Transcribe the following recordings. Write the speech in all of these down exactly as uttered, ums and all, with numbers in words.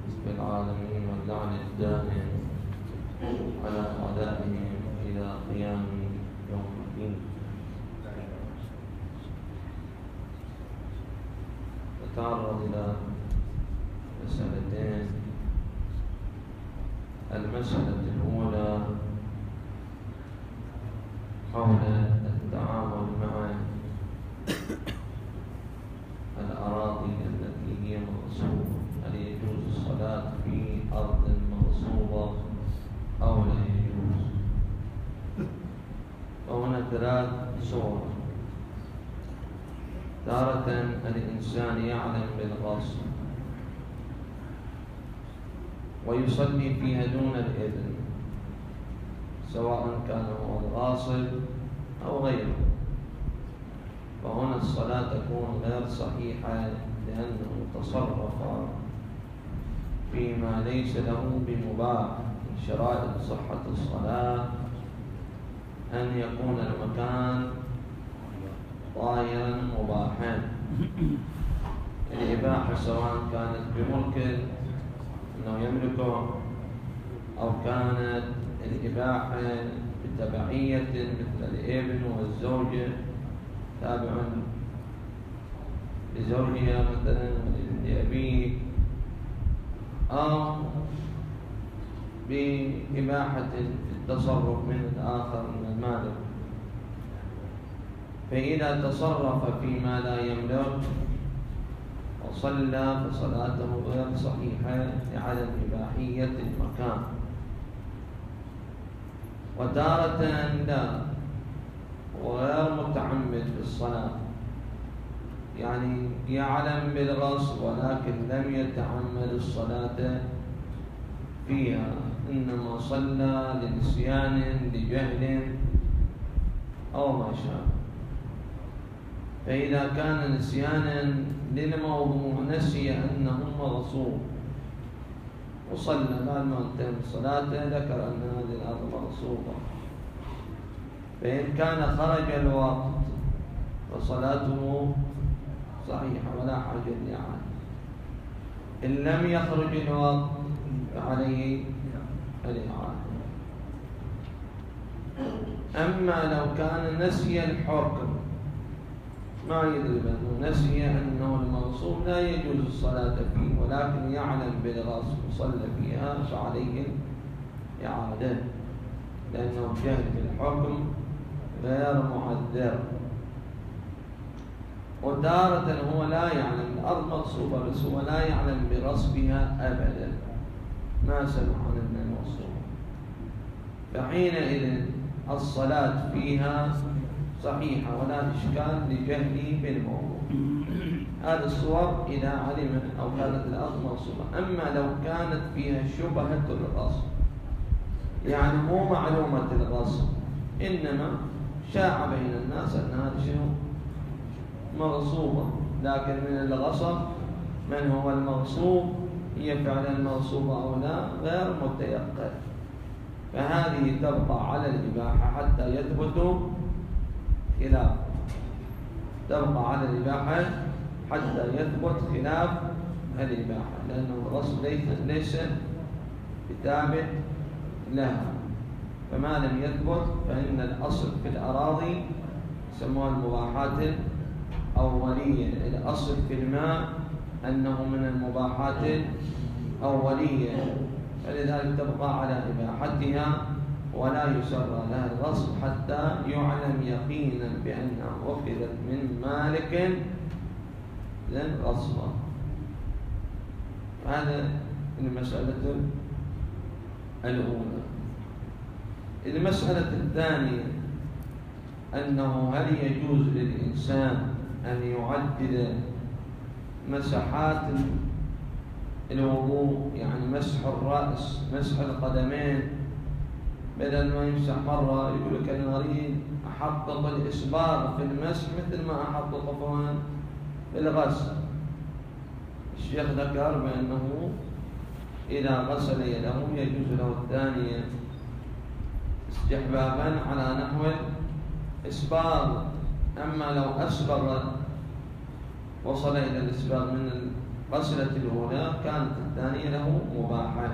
في العالمين واللعن الدائم على أعدائهم إلى قيام يوم الدين. نتعرض إلى مسألتين. المسألة الأولى حول التعامل مع الأراضي التي هي مغصوبة، هل يجوز الصلاة في أرض مغصوبة أو لا يجوز؟ وهنا ثلاث صور. تارة الإنسان يعلم بالغصب ويصلي فيها دون الإذن، سواء كان هو الغاصب أو غيره، فهنا الصلاة تكون غير صحيحة لأنه تصرف فيما ليس له بمباح. من شرائط صحة الصلاة أن يكون المكان طاهرا مباحا. الإباحة سواء كانت بملك أنه يملكه أو كانت الإباحة بتبعية مثل الابن والزوجة تابع لزوجها مثلا لأبيه، أو بإباحة التصرف من الآخر من المالك. فإذا تصرف فيما لا يملك وصلى فصلاته غير صحيحة لعدم إباحية المكان. وتارة لا، وغير متعمد بالصلاة، يعني يعلم بالغصب ولكن لم يتعمد الصلاة فيها، إنما صلى لنسيان لجهل أو ما شابه. فإذا كان نسيانا للموضوع نسي أنه مغصوب وصلى بعد ما انتهى صلاته ذكر أن هذه الأرض مغصوبة، فإن كان خرج الوقت فصلاته صحيحة ولا حاجة لإعادة. إن لم يخرج الوقت فعليه الإعادة. أما لو كان نسي الحكم، ما يدري بأنه نسي أنه المغصوب لا يجوز الصلاة فيه، ولكن يعلم بالغصب وصلى فيها فعليه إعادة، لأنه جهل بالحكم غير معذر. وتارة هو لا يعلم الأرض مغصوبة بس هو لا يعلم بغصبها أبدا، ما سمع عن أنها مغصوبة، فحينئذ الصلاة فيها صحيحة ولا إشكال لجهله بالموضوع. هذه الصور إذا علم أو كانت الأرض مغصوبة. أما لو كانت فيها شبهة الغصب، يعني مو معلومة الغصب، إنما شاع بين الناس أن هذا شنو مغصوبة، لكن من الغصب من هو المغصوب هي فعلا مغصوبة أو لا غير متيقن، فهذه تبقى على الإباحة حتى يثبت خلاف، تبقى على الإباحة حتى يثبت خلاف الإباحة، لأنه الغصب ليس بتابع لها. فما لم يثبت فإن الأصل في الأراضي يسموها المباحات الأولية. الأصل في الماء أنه من المباحات الأولية، فلذلك تبقى على إباحتها ولا يسرى لها الغصب حتى يعلم يقينا بأنها أخذت من مالك لن غصبا. هذا المسألة الأولى. المسألة الثانية أنه هل يجوز للإنسان أن يعدد مسحات الوضوء، يعني مسح الرأس، مسح القدمين، بدل ما يمسح مرة يقول لك أنا أريد أحقق الإسباغ في المسح مثل ما أحقق في الغسل. الشيخ ذكر بأنه إذا غسل يده يجوز له الثانية استحبابا على نحو الإسباغ. أما لو أسبغ وصل إلى الإسباغ من غسلت الأولى كانت الثانية له مباحة.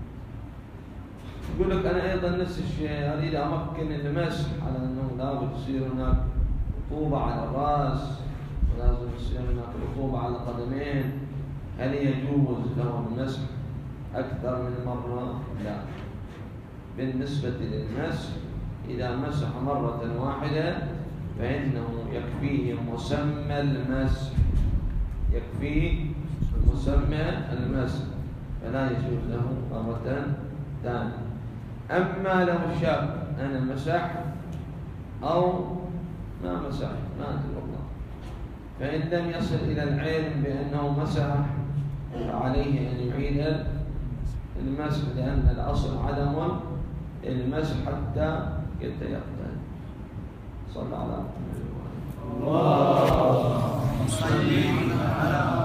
يقول لك أنا أيضا نفس الشيء، أريد أمكن المسح على أنه لابد يصير هناك رطوبة على الرأس ولازم يصير هناك رطوبة على القدمين، هل يجوز له المسح أكثر من مرة؟ لا. بالنسبة للمسح إذا مسح مرة واحدة فإنه يكفيه مسمى المسح، يكفيه مسمى المسح، فلا يجوز له مرة ثانية. أما لو شك أنا مسح أو ما مسح ما أدري والله، فإن لم يصل إلى العلم بأنه مسح فعليه أن يعيد المسح، لأن الأصل عدم المسح حتى يتيقن. صلى على محمد. اللهم صل على